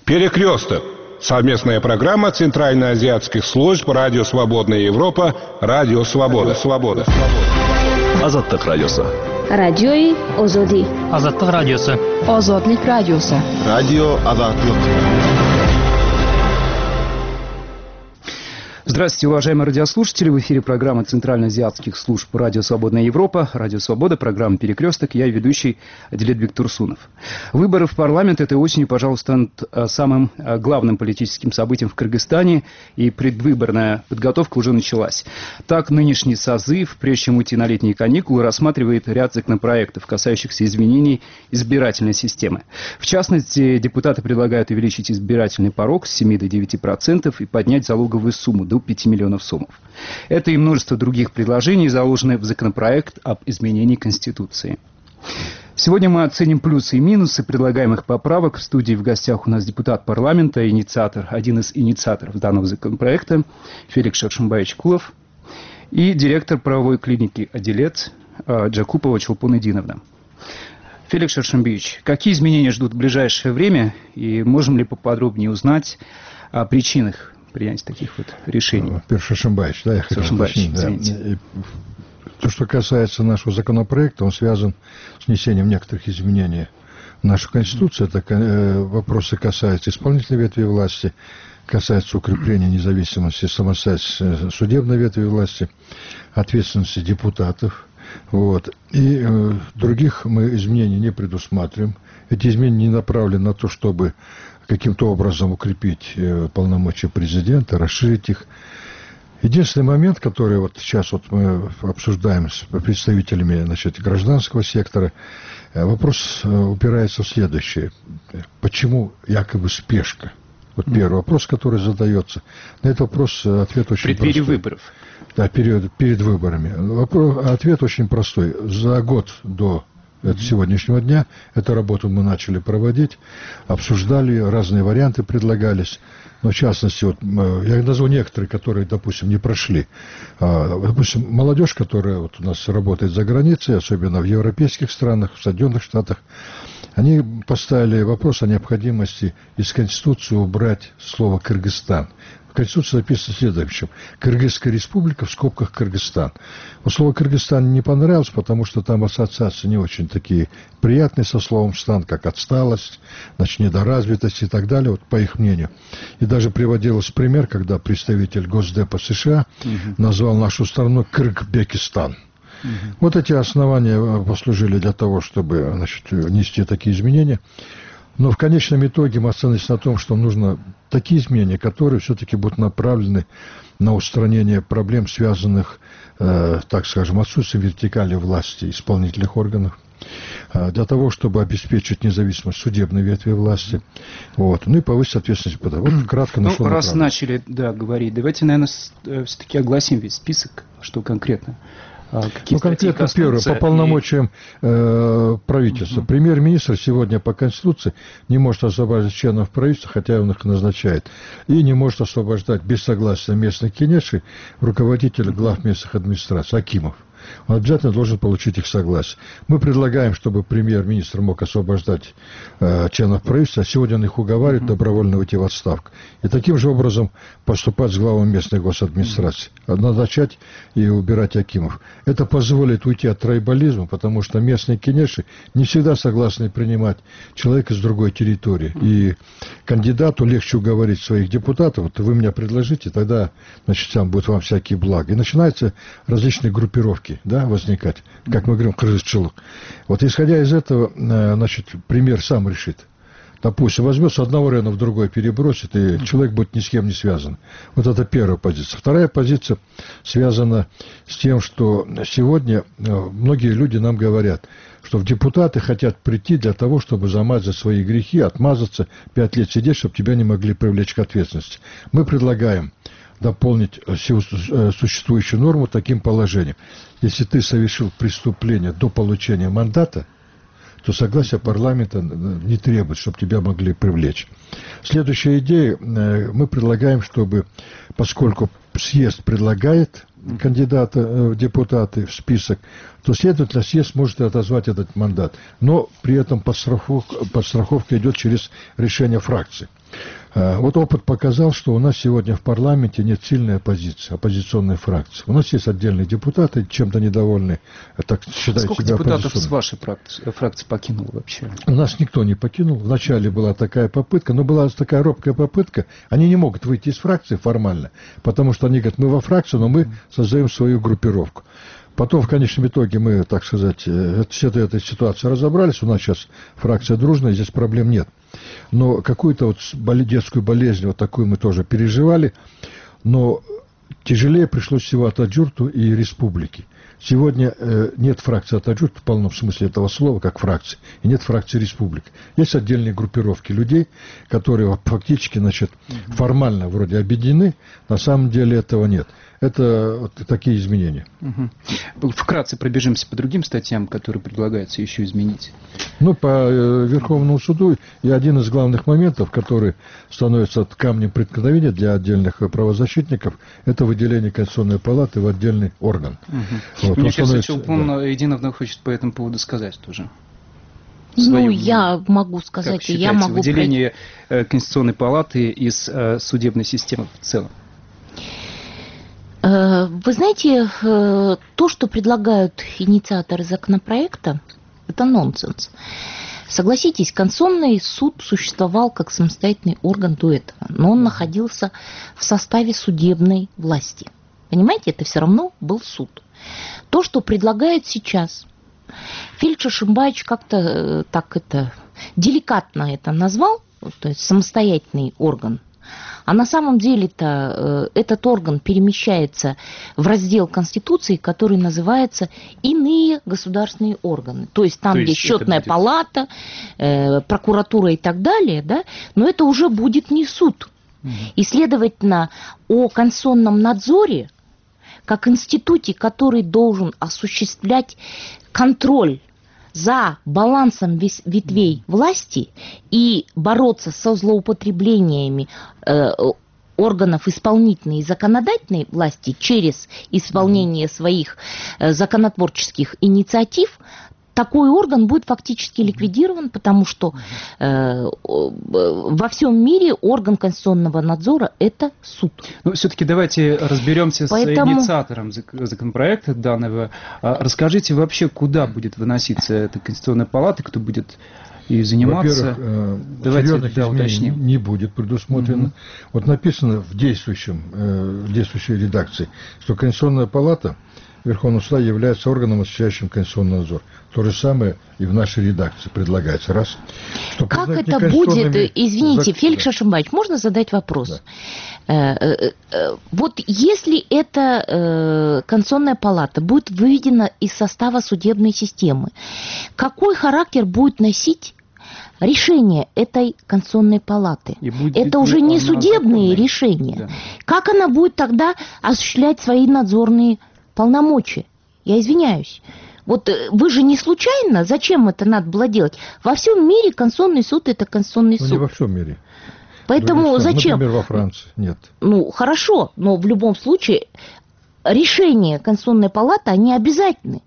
Перекресток. Совместная программа Центральноазиатских служб Радио Свободная Европа, Радио Свобода. Азаттык радиосы. Радиои Озоди. Азаттык радиосы. Озодлик радиосы. Радио Азаттык. Здравствуйте, уважаемые радиослушатели. В эфире программа Центральноазиатских служб Радио Свободная Европа, Радио Свобода, программа «Перекресток». Я ведущий Адилет Бектурсунов. Выборы в парламент этой осенью, пожалуй, станут самым главным политическим событием в Кыргызстане, и предвыборная подготовка уже началась. Так, нынешний созыв, прежде чем уйти на летние каникулы, рассматривает ряд законопроектов, касающихся изменений избирательной системы. В частности, депутаты предлагают увеличить избирательный порог с 7 до 9% и поднять залоговую сумму до 5 миллионов сомов. Это и множество других предложений заложены в законопроект об изменении Конституции. Сегодня мы оценим плюсы и минусы предлагаемых поправок. В студии в гостях у нас депутат парламента, один из инициаторов данного законопроекта Феликс Шаршембаевич Кулов и директор правовой клиники «Адилет» Джакупова Чулпун Эдиновна. Феликс Шаршембаевич, какие изменения ждут в ближайшее время, и можем ли поподробнее узнать о причинах принять таких вот решений? Шаршембаевич, да, я хотел уточнить. Да. То, что касается нашего законопроекта, он связан с внесением некоторых изменений в нашу Конституцию. Это вопросы касаются исполнительной ветви власти, касаются укрепления независимости, самостоятельности судебной ветви власти, ответственности депутатов. Вот. И других мы изменений не предусматриваем. Эти изменения не направлены на то, чтобы каким-то образом укрепить полномочия президента, расширить их. Единственный момент, который вот сейчас вот мы обсуждаем с представителями, гражданского сектора, вопрос упирается в следующее. Почему якобы спешка? Вот первый вопрос, который задается. На этот вопрос ответ очень простой. В преддверии выборов. Да, перед выборами. Ответ очень простой. За год до сегодняшнего дня эту работу мы начали проводить, обсуждали, разные варианты предлагались. Но в частности, вот, я назову некоторые, которые, допустим, не прошли. Допустим, молодежь, которая вот у нас работает за границей, особенно в европейских странах, в Соединенных Штатах, они поставили вопрос о необходимости из Конституции убрать слово «Кыргызстан». В Конституции написано следующее. Кыргызская республика, в скобках Кыргызстан. Но слово Кыргызстан не понравилось, потому что там ассоциации не очень такие приятные со словом «стан», как отсталость, недоразвитость и так далее, вот по их мнению. И даже приводился пример, когда представитель Госдепа США назвал нашу страну Кыргызбекистан. Вот эти основания послужили для того, чтобы внести такие изменения. Но в конечном итоге мы остановились на том, что нужно такие изменения, которые все-таки будут направлены на устранение проблем, связанных, так скажем, отсутствием вертикали власти исполнительных органов, для того, чтобы обеспечить независимость судебной ветви власти, вот, ну и повысить ответственность. Вот кратко нашел. Ну, раз начали говорить, давайте, наверное, все-таки огласим весь список, что конкретно. Конкретно первое, по полномочиям правительства. Премьер-министр сегодня по Конституции не может освобождать членов правительства, хотя он их назначает, и не может освобождать без согласия местных кенешей руководителей глав местных администраций, акимов. Он обязательно должен получить их согласие. Мы предлагаем, чтобы премьер-министр мог освобождать членов правительства, а сегодня он их уговаривает добровольно уйти в отставку. И таким же образом поступать с главами местной госадминистрации. Назначать и убирать акимов. Это позволит уйти от трайбализма, потому что местные кенеши не всегда согласны принимать человека с другой территории. И кандидату легче уговорить своих депутатов. Вот вы меня предложите, тогда, там будут вам всякие блага. И начинаются различные группировки, возникать, как мы говорим, крызчелок. Вот исходя из этого, премьер сам решит. Допустим, возьмет с одного района в другой, перебросит, и человек будет ни с кем не связан. Вот это первая позиция. Вторая позиция связана с тем, что сегодня многие люди нам говорят, что в депутаты хотят прийти для того, чтобы замазать свои грехи, отмазаться, 5 лет сидеть, чтобы тебя не могли привлечь к ответственности. Мы предлагаем дополнить существующую норму таким положением. Если ты совершил преступление до получения мандата, то согласие парламента не требует, чтобы тебя могли привлечь. Следующая идея. Мы предлагаем, чтобы, поскольку съезд предлагает кандидата в депутаты в список, то, следовательно, съезд может отозвать этот мандат. Но при этом подстраховка идет через решение фракции. Вот опыт показал, что у нас сегодня в парламенте нет сильной оппозиции, оппозиционной фракции. У нас есть отдельные депутаты, чем-то недовольны, так считают Сколько себя депутатов оппозиционными. с вашей фракции покинуло вообще? Нас никто не покинул. Вначале была такая попытка, но была такая робкая попытка. Они не могут выйти из фракции формально, потому что они говорят, мы во фракцию, но мы создаем свою группировку. Потом, в конечном итоге, мы, так сказать, с этой ситуацией разобрались. У нас сейчас фракция дружная, здесь проблем нет. Но какую-то вот детскую болезнь, вот такую мы тоже переживали. Но тяжелее пришлось всего Атаджурту и республике. Сегодня нет фракции Атаджурт в полном смысле этого слова, как фракции, и нет фракции республик. Есть отдельные группировки людей, которые фактически, значит, формально вроде объединены, на самом деле этого нет. Это вот такие изменения. Вкратце пробежимся по другим статьям, которые предлагается еще изменить. Ну, по Верховному суду и один из главных моментов, который становится камнем преткновения для отдельных правозащитников, это выделение Конституционной палаты в отдельный орган. Вот, мне кажется, Челпун Единовна хочет по этому поводу сказать тоже. Я могу сказать, как я могу выделение Конституционной палаты из судебной системы в целом. Вы знаете, то, что предлагают инициаторы законопроекта, это нонсенс. Согласитесь, Конституционный суд существовал как самостоятельный орган до этого, но он находился в составе судебной власти. Понимаете, это все равно был суд. То, что предлагают сейчас, Феликс Шишимбаевич как-то так деликатно это назвал, то есть самостоятельный орган. А на самом деле-то этот орган перемещается в раздел Конституции, который называется «Иные государственные органы». То есть там, где счетная палата, прокуратура и так далее, да, но это уже будет не суд. И, следовательно, о конституционном надзоре, как институте, который должен осуществлять контроль за балансом ветвей власти и бороться со злоупотреблениями органов исполнительной и законодательной власти через исполнение своих законотворческих инициатив, такой орган будет фактически ликвидирован, потому что во всем мире орган конституционного надзора – это суд. Ну, все-таки давайте разберемся с инициатором законопроекта данного. Расскажите вообще, куда будет выноситься эта конституционная палата, кто будет и заниматься. Во-первых, серьезных изменений не будет предусмотрено. Вот написано в действующей редакции, что Конституционная палата Верховного суда является органом, осуществляющим конституционный надзор. То же самое и в нашей редакции предлагается. Раз. Что как это будет, извините, Феликс Шишимбаевич, можно задать вопрос? Да. Вот если эта Конституционная палата будет выведена из состава судебной системы, какой характер будет носить решение этой Конституционной палаты? Это уже не судебные решения. Да. Как она будет тогда осуществлять свои надзорные полномочия? Я извиняюсь. Вот вы же не случайно, зачем это надо было делать? Во всем мире Конституционный суд – это Конституционный суд. Не во всем мире. Поэтому зачем? Например, во Франции нет. Ну, хорошо, но в любом случае решения Конституционной палаты, они обязательны.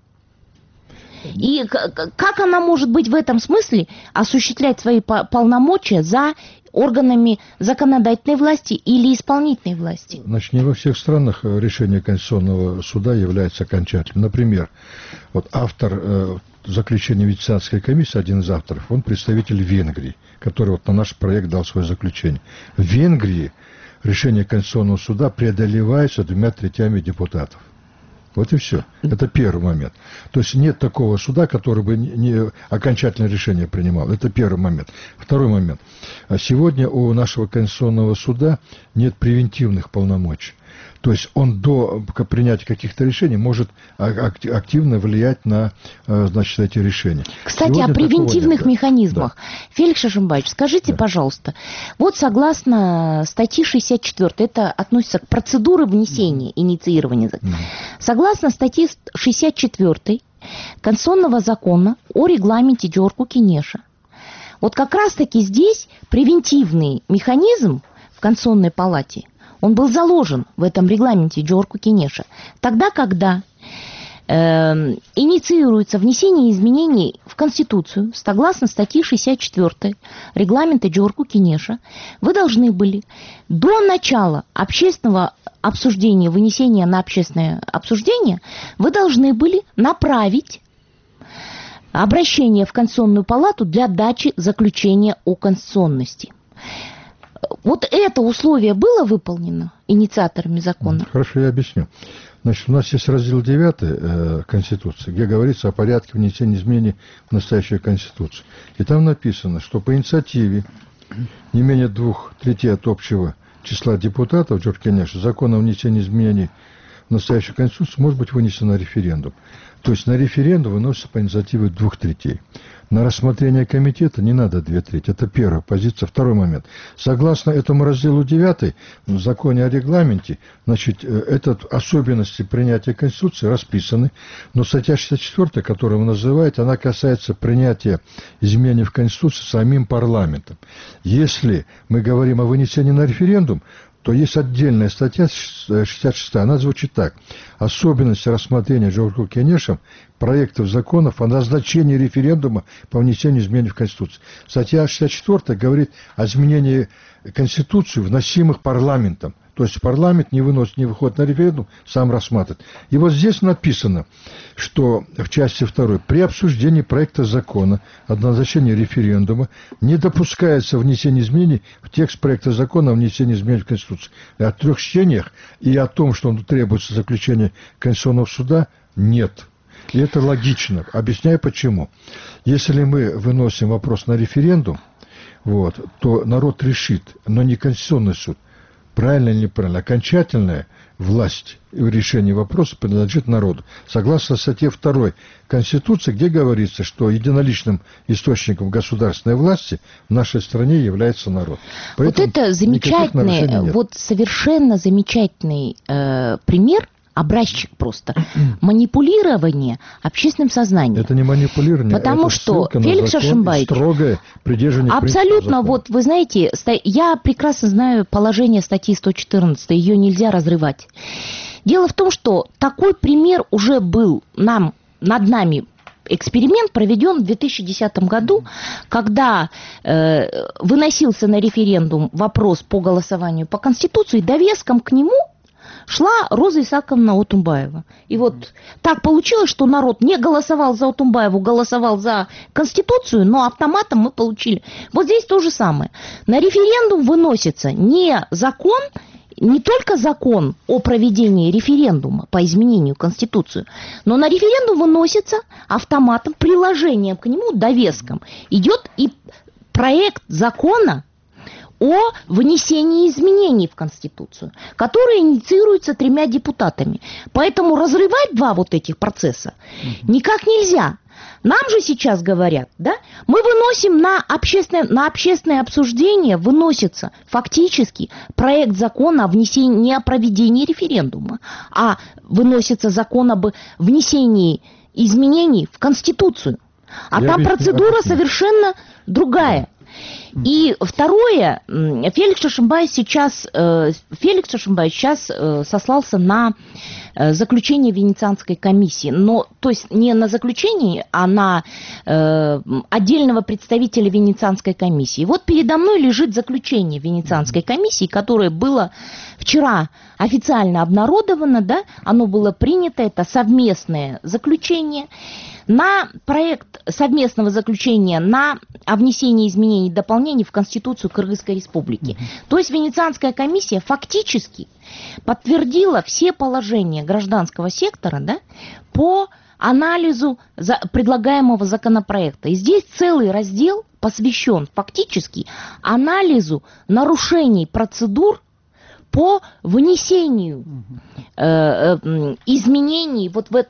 И как она может быть в этом смысле осуществлять свои полномочия за органами законодательной власти или исполнительной власти? Значит, не во всех странах решение Конституционного суда является окончательным. Например, вот автор заключения Венецианской комиссии, один из авторов, он представитель Венгрии, который вот на наш проект дал свое заключение. В Венгрии решение Конституционного суда преодолевается 2/3 депутатов. Вот и все. Это первый момент. То есть нет такого суда, который бы не окончательное решение принимал. Это первый момент. Второй момент. Сегодня у нашего Конституционного суда нет превентивных полномочий. То есть он до принятия каких-то решений может активно влиять на, значит, эти решения. Кстати, сегодня о превентивных механизмах. Да. Феликс Шишимбаевич, скажите, пожалуйста, вот согласно статьи 64, это относится к процедуре внесения, инициирования. Согласно статье 64 Конституционного закона о регламенте Джорку-Кенеша, вот как раз-таки здесь превентивный механизм в Конституционной палате, он был заложен в этом регламенте Джорку-Кенеша. Тогда, когда инициируется внесение изменений в Конституцию согласно статьи 64 регламента Джорку Кенеша, вы должны были до начала общественного обсуждения, вынесения на общественное обсуждение, вы должны были направить обращение в Конституционную палату для дачи заключения о конституционности. Вот это условие было выполнено инициаторами закона? Хорошо, я объясню. Значит, у нас есть раздел 9 Конституции, где говорится о порядке внесения изменений в настоящую Конституцию. И там написано, что по инициативе не менее 2/3 от общего числа депутатов Джордж Кенеш закон о внесении изменений в настоящую Конституцию может быть вынесен на референдум. То есть на референдум выносится по инициативе 2/3. На рассмотрение комитета не надо 2/3. Это первая позиция. Второй момент. Согласно этому разделу 9 в законе о регламенте, значит, это особенности принятия Конституции расписаны. Но статья 64, которую вы называете, она касается принятия изменений в Конституции самим парламентом. Если мы говорим о вынесении на референдум, то есть отдельная статья 66, она звучит так. Особенности рассмотрения Джорджем Кенешем проектов законов о назначении референдума по внесению изменений в Конституцию. Статья 64 говорит о изменении Конституции, вносимых парламентом. То есть парламент не выносит, не выходит на референдум, сам рассматривает. И вот здесь написано, что в части 2 при обсуждении проекта закона о назначении референдума не допускается внесение изменений в текст проекта закона о внесении изменений в Конституцию. О 3 чтениях и о том, что требуется заключение Конституционного суда, нет. И это логично. Объясняю почему. Если мы выносим вопрос на референдум, вот, то народ решит, но не Конституционный суд. Правильно или неправильно, окончательная власть в решении вопроса принадлежит народу. Согласно статье 2 Конституции, где говорится, что единоличным источником государственной власти в нашей стране является народ. Поэтому вот это замечательный, вот совершенно замечательный пример, образчик просто манипулирования общественным сознанием. Это не манипулирование, потому это что Феликс Шершенбаевич строгое придерживание абсолютно, вот вы знаете, я прекрасно знаю положение статьи 114, ее нельзя разрывать. Дело в том, что такой пример уже был над нами. Эксперимент проведен в 2010 году, когда выносился на референдум вопрос по голосованию по Конституции, довеском к нему шла Роза Исааковна Отумбаева. И вот так получилось, что народ не голосовал за Отумбаеву, голосовал за Конституцию, но автоматом мы получили. Вот здесь то же самое. На референдум выносится не закон, не только закон о проведении референдума по изменению Конституции, но на референдум выносится автоматом, приложением к нему, довеском, идет и проект закона о внесении изменений в Конституцию, которые инициируются 3 депутатами. Поэтому разрывать 2 вот этих процесса никак нельзя. Нам же сейчас говорят, да, мы выносим на общественное обсуждение, выносится фактически проект закона о внесении, не о проведении референдума, а выносится закон об внесении изменений в Конституцию. А там процедура совершенно другая. И второе, Феликс Шершенбаевич сейчас сослался на заключение Венецианской комиссии, но то есть не на заключение, а на отдельного представителя Венецианской комиссии. Вот передо мной лежит заключение Венецианской комиссии, которое было вчера официально обнародовано, да, оно было принято, это совместное заключение. На проект совместного заключения о внесении изменений и дополнений в Конституцию Кыргызской Республики. То есть Венецианская комиссия фактически подтвердила все положения гражданского сектора, да, по анализу предлагаемого законопроекта. И здесь целый раздел посвящен фактически анализу нарушений процедур по внесению изменений вот в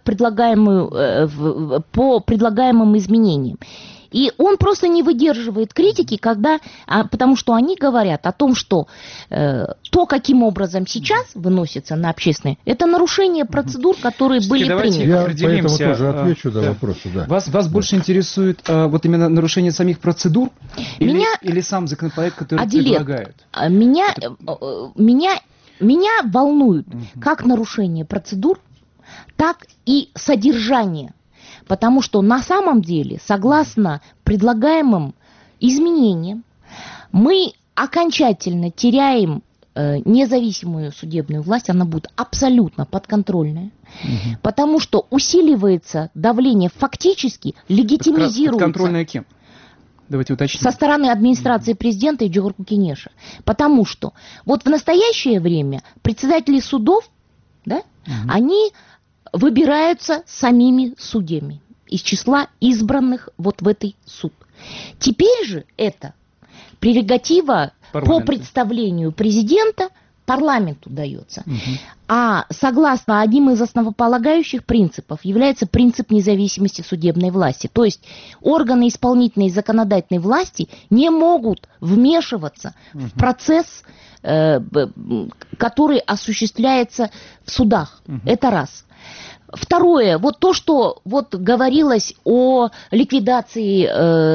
по предлагаемым изменениям. И он просто не выдерживает критики, потому что они говорят о том, что то, каким образом сейчас выносится на общественное, это нарушение процедур, которые были приняты. Я поэтому тоже отвечу на вопросы. Да. Вас больше интересует вот именно нарушение самих процедур или сам законопроект, который предлагают? Меня волнует как нарушение процедур, так и содержание. Потому что на самом деле, согласно предлагаемым изменениям, мы окончательно теряем независимую судебную власть, она будет абсолютно подконтрольная, потому что усиливается давление, фактически легитимизируется. Подконтрольная кем? Давайте уточним. Со стороны администрации президента и Джохорку Кенеша. Потому что вот в настоящее время председатели судов, да, они выбираются самими судьями из числа избранных вот в этой суд. Теперь же это прерогатива по представлению президента парламенту дается. А согласно одним из основополагающих принципов является принцип независимости судебной власти. То есть органы исполнительной и законодательной власти не могут вмешиваться в процесс, который осуществляется в судах. Это раз. Второе, вот то, что вот говорилось о ликвидации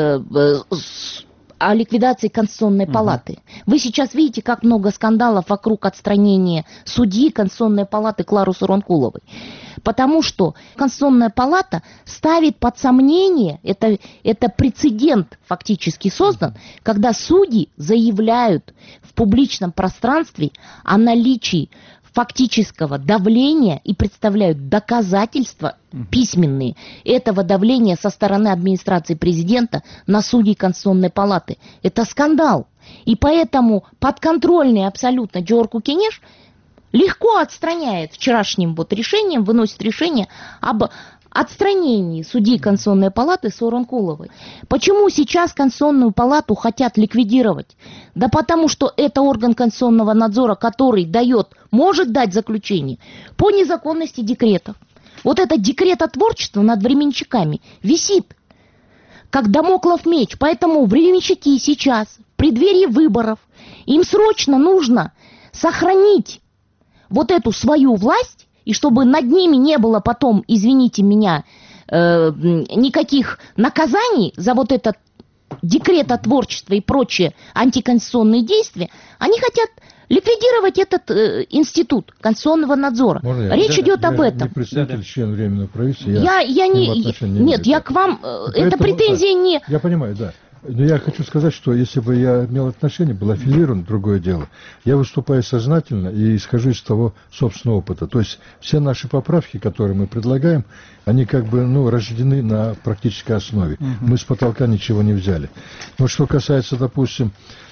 Конституционной палаты. Вы сейчас видите, как много скандалов вокруг отстранения судьи Конституционной палаты Клары Саронкуловой. Потому что Конституционная палата ставит под сомнение, это прецедент фактически создан, когда судьи заявляют в публичном пространстве о наличии фактического давления и представляют доказательства письменные этого давления со стороны администрации президента на судей Конституционной палаты. Это скандал. И поэтому подконтрольный абсолютно Джохорку Кенеш легко отстраняет вчерашним вот решением, выносит решение об отстранении судьи Конституционной палаты Саронкуловой. Почему сейчас Конституционную палату хотят ликвидировать? Да потому что это орган конституционного надзора, который может дать заключение по незаконности декретов. Вот это декретотворчество над временщиками висит, как дамоклов меч. Поэтому временщики сейчас, в преддверии выборов, им срочно нужно сохранить вот эту свою власть, и чтобы над ними не было потом, извините меня, никаких наказаний за вот это декретотворчество и прочие антиконституционные действия, они хотят ликвидировать этот институт конституционного надзора. Речь идет об этом. Я не представитель, член Временного правительства. Нет, я к вам... Это претензии не... Я понимаю, да. Но я хочу сказать, что если бы я имел отношение, был аффилирован, другое дело. Я выступаю сознательно и исхожу из того собственного опыта. То есть все наши поправки, которые мы предлагаем, они как бы рождены на практической основе. Мы с потолка ничего не взяли. Но что касается, допустим,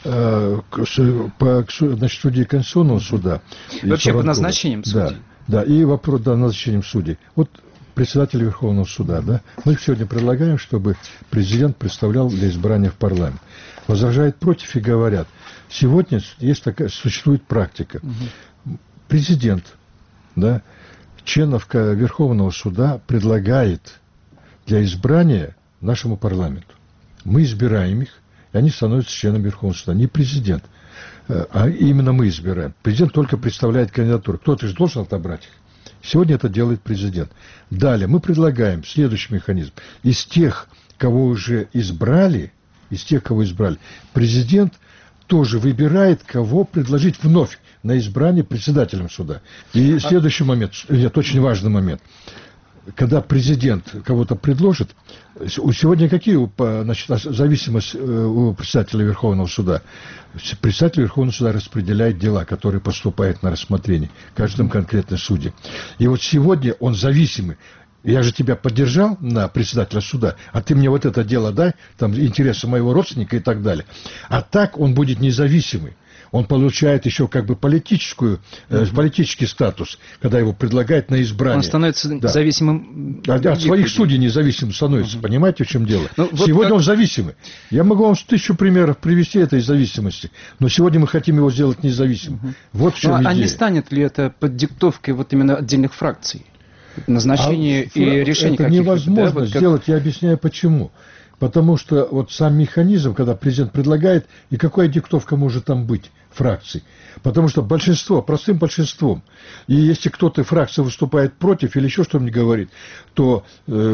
судей Конституционного суда... Вообще по назначениям судей. Да, и вопрос назначением судей. Вот председатель Верховного суда, да? Мы сегодня предлагаем, чтобы президент представлял для избрания в парламент. Возражают против и говорят, сегодня существует практика. Президент, да, членов Верховного суда предлагает для избрания нашему парламенту. Мы избираем их, и они становятся членами Верховного суда. Не президент, а именно мы избираем. Президент только представляет кандидатуру. Кто-то же должен отобрать их. Сегодня это делает президент. Далее мы предлагаем следующий механизм. Из тех, кого уже избрали, президент тоже выбирает, кого предложить вновь на избрание председателем суда. И следующий момент, очень важный момент. Когда президент кого-то предложит, сегодня какие зависимость у председателя Верховного суда? Председатель Верховного суда распределяет дела, которые поступают на рассмотрение каждым конкретным судье. И вот сегодня он зависимый. Я же тебя поддержал на председателя суда, а ты мне вот это дело дай, там интересы моего родственника и так далее. А так он будет независимый. Он получает еще как бы политический статус, когда его предлагают на избрание. Он становится зависимым. От своих судей независимым становится. Понимаете, в чем дело? Сегодня он зависимый. Я могу вам 1000 примеров привести этой зависимости, но сегодня мы хотим его сделать независимым. Вот в чем идея. А не станет ли это под диктовкой вот именно отдельных фракций? Назначение и решение каких-то? Это невозможно сделать, я объясняю почему. Потому что вот сам механизм, когда президент предлагает, и какая диктовка может там быть фракций. Потому что большинство, простым большинством, и если кто-то фракция выступает против или еще что-нибудь говорит, то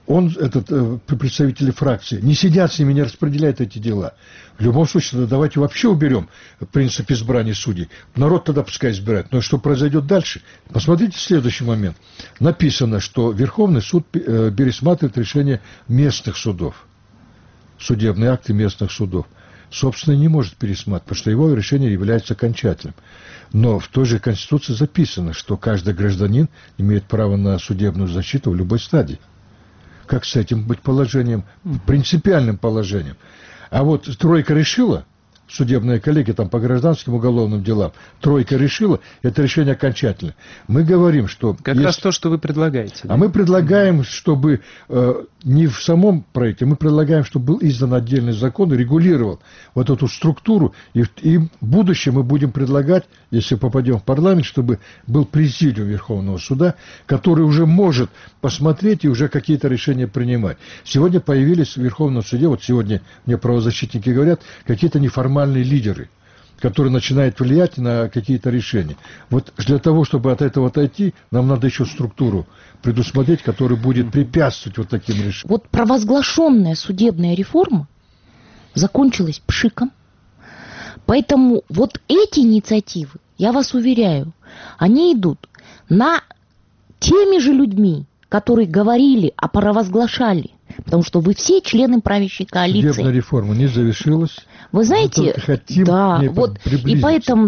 представители фракции, не сидят с ними, не распределяют эти дела. В любом случае, давайте вообще уберем принцип избрания судей. Народ тогда пускай избирает. Но что произойдет дальше? Посмотрите следующий момент. Написано, что Верховный суд пересматривает решения местных судов. Судебные акты местных судов. Собственно, не может пересматривать, потому что его решение является окончательным. Но в той же Конституции записано, что каждый гражданин имеет право на судебную защиту в любой стадии. Как с этим быть положением? Принципиальным положением. А вот тройка решила, судебная коллегия там по гражданским уголовным делам, тройка решила, это решение окончательное. Мы говорим, что... Как раз то, что вы предлагаете. А мы предлагаем, чтобы не в самом проекте, мы предлагаем, чтобы был издан отдельный закон и регулировал вот эту структуру. И в будущем мы будем предлагать, если попадем в парламент, чтобы был президиум Верховного суда, который уже может посмотреть и уже какие-то решения принимать. Сегодня появились в Верховном суде, вот сегодня мне правозащитники говорят, какие-то неформальные лидеры, которые начинают влиять на какие-то решения. Вот для того, чтобы от этого отойти, нам надо еще структуру предусмотреть, которая будет препятствовать вот таким решениям. Вот провозглашенная судебная реформа закончилась пшиком. Поэтому вот эти инициативы, я вас уверяю, они идут на теми же людьми, которые говорили, а провозглашали. Потому что вы все члены правящей коалиции. Судебная реформа не завершилась. Вы знаете, да, вот, и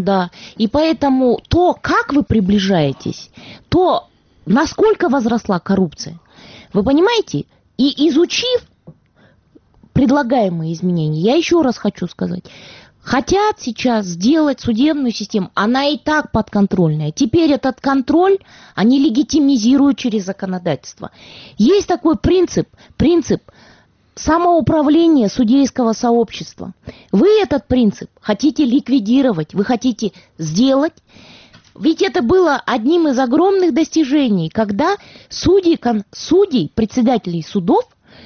поэтому то, как вы приближаетесь, то, насколько возросла коррупция, вы понимаете, и изучив предлагаемые изменения, я еще раз хочу сказать, хотят сейчас сделать судебную систему, она и так подконтрольная. Теперь этот контроль они легитимизируют через законодательство. Есть такой принцип самоуправления судейского сообщества. Вы этот принцип хотите ликвидировать, вы хотите сделать. Ведь это было одним из огромных достижений, когда судей, председателей судов,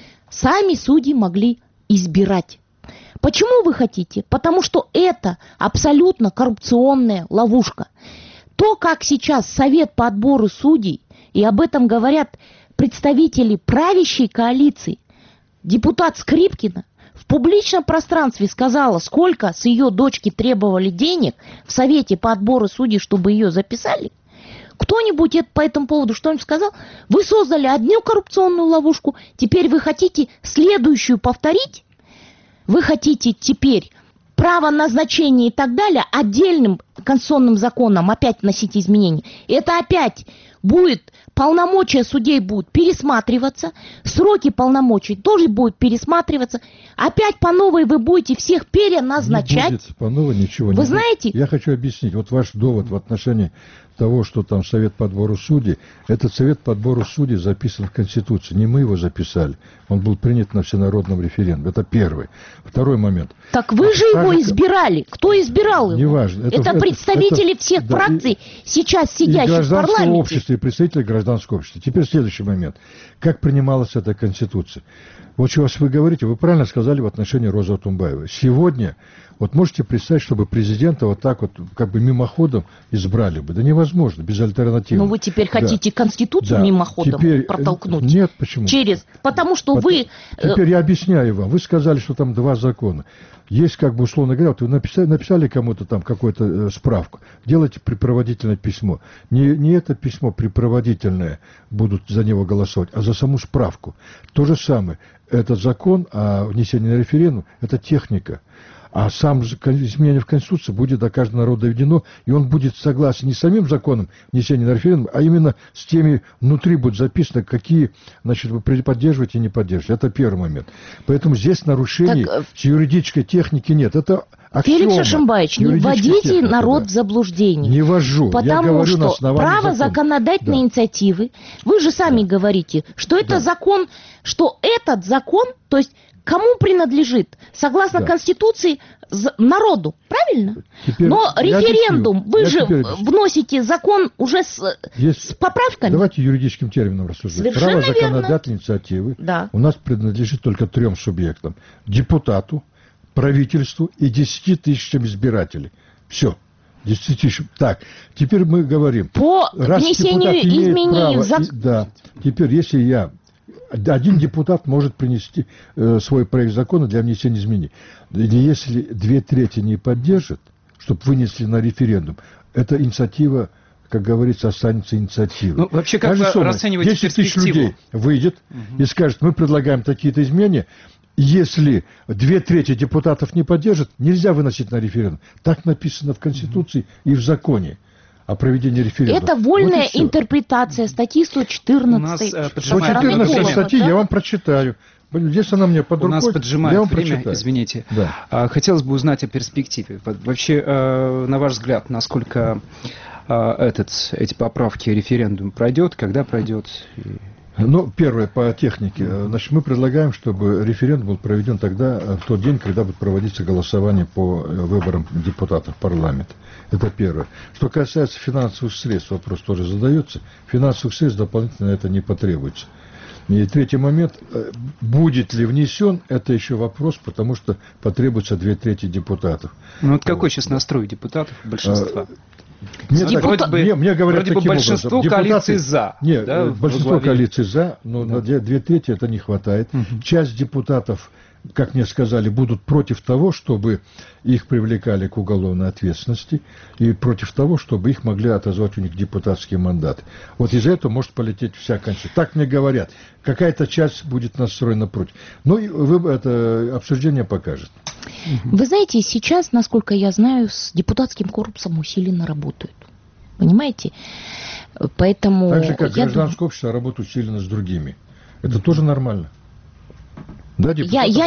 сами судьи могли избирать. Почему вы хотите? Потому что это абсолютно коррупционная ловушка. То, как сейчас Совет по отбору судей, и об этом говорят представители правящей коалиции, депутат Скрипкина в публичном пространстве сказала, сколько с ее дочки требовали денег в Совете по отбору судей, чтобы ее записали. Кто-нибудь по этому поводу что-нибудь сказал? Вы создали одну коррупционную ловушку, теперь вы хотите следующую повторить? Вы хотите теперь право назначения и так далее отдельным конституционным законом опять вносить изменения. Это опять будет, полномочия судей будут пересматриваться, сроки полномочий тоже будут пересматриваться. Опять по новой вы будете всех переназначать. Не будет по новой ничего. Вы знаете? Я хочу объяснить. Вот ваш довод в отношении того, что там Совет по отбору судей. Этот Совет по отбору судей записан в Конституции. Не мы его записали. Он был принят на всенародном референдуме. Это первый. Второй момент. Так вы же его избирали. Кто избирал его? Неважно. Это представители всех фракций, сейчас сидящих в парламенте. И общества, и представители гражданского общества. Теперь следующий момент. Как принималась эта Конституция? Вот что вы говорите, вы правильно сказали в отношении Розы Атумбаевой. Сегодня, вот можете представить, чтобы президента вот так вот, как бы мимоходом избрали бы. Да невозможно, без альтернативы. Но вы теперь хотите Конституцию мимоходом протолкнуть? Нет, почему? Потому что вы... Теперь я объясняю вам. Вы сказали, что там два закона. Есть, как бы, условно говоря, вот вы написали кому-то там какую-то справку, делайте припроводительное письмо. Не это письмо припроводительное будут за него голосовать, а за саму справку. То же самое. Этот закон о внесении на референдум – это техника. А сам изменение в Конституции будет до каждого народа доведено, и он будет согласен не с самим законом внесения на референдум, а именно с теми, внутри будет записано, какие, значит, вы поддерживаете и не поддерживаете. Это первый момент. Поэтому здесь нарушений с юридической техники нет. Это аксиома. Феликс Шашимбаевич, не вводите народ в заблуждение. Не ввожу. Потому что право законодательной инициативы, вы же сами говорите, что это закон, что этот закон, то есть кому принадлежит? Согласно Конституции, народу. Правильно? Но референдум, вы же вносите закон уже с поправками. Давайте юридическим термином рассуждать. Право законодательной инициативы у нас принадлежит только 3 субъектам. Депутату, правительству и 10 тысячам избирателей. Все. 10 тысяч. Так, теперь мы говорим. По внесению изменений в закон. Да. Теперь, если я один депутат может принести свой проект закона для внесения изменений. Или если 2/3 не поддержат, чтобы вынесли на референдум, эта инициатива, как говорится, останется инициативой. Ну, вообще, как вы расцениваете 10 тысяч перспективу? людей выйдет и скажет, мы предлагаем такие-то изменения. Если 2/3 депутатов не поддержат, нельзя выносить на референдум. Так написано в Конституции и в законе о проведении референдума. Это вольная интерпретация статьи 114. 114 статьи я вам прочитаю. Здесь она мне под рукой. У нас поджимает я вам время, прочитаю. извините. Да. Хотелось бы узнать о перспективе. Вообще, на ваш взгляд, насколько эти поправки референдум пройдет, когда пройдет? Ну, первое, по технике. Значит, мы предлагаем, чтобы референдум был проведен тогда, в тот день, когда будет проводиться голосование по выборам депутатов в парламент. Это первое. Что касается финансовых средств, вопрос тоже задается. Финансовых средств дополнительно это не потребуется. И третий момент, будет ли внесен, это еще вопрос, потому что потребуется 2/3 депутатов. Ну, вот какой сейчас настрой депутатов, большинства? Мне говорят вроде бы большинство образом. коалиции за. Нет, да, большинство коалиции за, но на 2/3 это не хватает. Часть депутатов, как мне сказали, будут против того, чтобы их привлекали к уголовной ответственности, и против того, чтобы их могли отозвать у них депутатские мандаты. Вот из-за этого может полететь вся Конституция. Так мне говорят. Какая-то часть будет настроена против. Ну, это обсуждение покажет. Вы знаете, сейчас, насколько я знаю, с депутатским корпусом усиленно работают. Понимаете? Поэтому... Так же, как гражданское общество работает усиленно с другими. Это тоже нормально. Да, я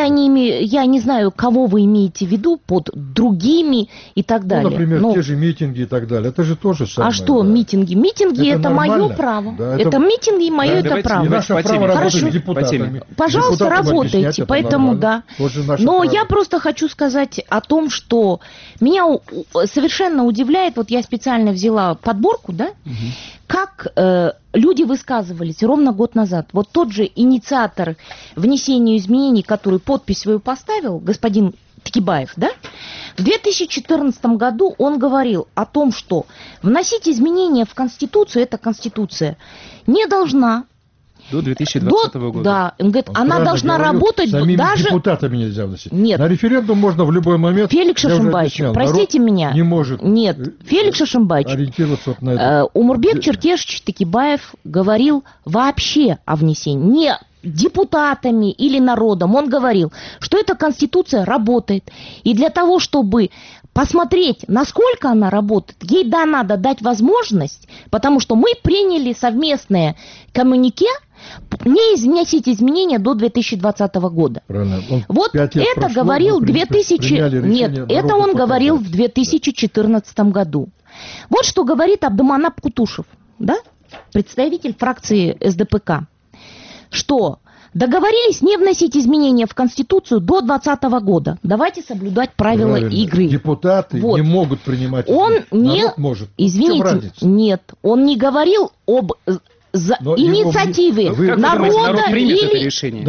не знаю, кого вы имеете в виду под другими и так далее. Например, те же митинги и так далее. Это же тоже самое. А что митинги? Митинги это мое право. Да, это митинги и мое это право. Наше право работать с депутатами. Пожалуйста, работайте. Поэтому да. Но я просто хочу сказать о том, что меня совершенно удивляет, вот я специально взяла подборку, да, как люди высказывались ровно год назад. Вот тот же инициатор внесения изменений, который подпись свою поставил, господин Текибаев, да, в 2014 году он говорил о том, что вносить изменения в Конституцию, эта Конституция не должна... До 2020 года. Да, он говорит, она должна работать самими даже... депутатами нельзя вносить. Нет. На референдум можно в любой момент. Феликс Шашимбаевич, простите меня. Не может. Нет, Феликс Шашимбаевич. Ориентироваться вот на это. Умурбек Черкешевич Текибаев говорил вообще о внесении. Не депутатами или народом. Он говорил, что эта Конституция работает. И для того, чтобы посмотреть, насколько она работает, ей надо дать возможность, потому что мы приняли совместное коммюнике, не вносить изменения до 2020 года. Правильно. Вот это говорил 2000... Нет, это он говорил в 2014 году. Вот что говорит Абдуманап Кутушев, да? Представитель фракции СДПК, что договорились не вносить изменения в Конституцию до 2020 года. Давайте соблюдать правила игры. Депутаты не могут принимать изменения. Народ может. Извините, нет, он не говорил об... инициативы народа или...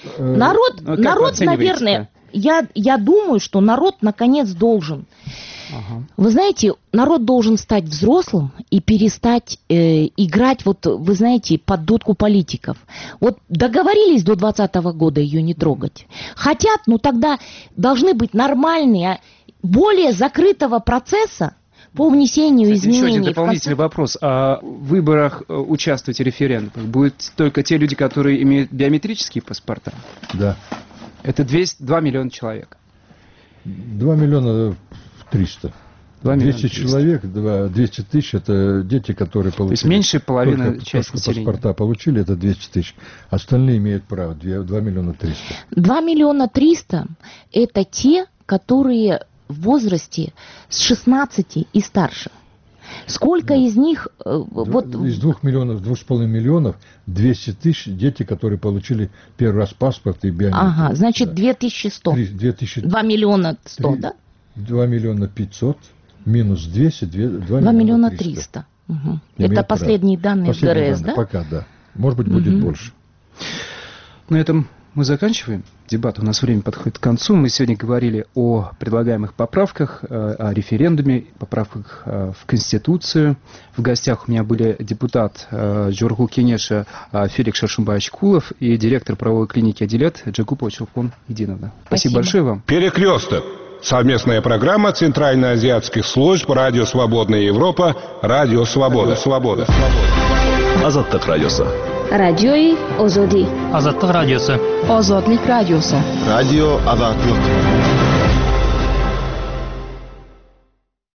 Народ, наверное, я думаю, что народ наконец должен. Вы знаете, народ должен стать взрослым и перестать играть, вот вы знаете, под дудку политиков. Вот договорились до 2020 года ее не трогать. Хотят, ну тогда должны быть нормальные, более закрытого процесса по внесению изменений. Еще один дополнительный вопрос. А в выборах участвовать в референдумах будут только те люди, которые имеют биометрические паспорта? Да. Это 2 миллиона человек. 2 миллиона 300. 200 человек, 200 тысяч, это дети, которые получили... То есть меньше половины части населения. Паспорта получили, это 200 тысяч. Остальные имеют право, 2 миллиона 300. 2 миллиона 300 это те, которые в возрасте с 16 и старше. Сколько из них... Из 2 миллионов, 2,5 миллионов, 200 тысяч дети, которые получили первый раз паспорт и биометрию. Ага, значит, 2100. 2 миллиона 100, да? 2 миллиона 500 минус 200, 2 миллиона 300. Угу. Это последние данные ГРС, да? Пока, да. Может быть, будет больше. На этом Мы заканчиваем дебат. У нас время подходит к концу. Мы сегодня говорили о предлагаемых поправках, о референдуме, поправках в Конституцию. В гостях у меня были депутат Джоргу Кенеша Феликс Шаршумбаевич Кулов и директор правовой клиники «Адилет» Джекупова Челпон Единовна. Спасибо большое вам. Перекресток. Совместная программа Центральноазиатских служб «Радио Свободная Европа», «Радио Свобода». Азаттык радиосы. Радиои Озоди. Азаттык радиосы. Озодлик радиосы. Радио Азаттык.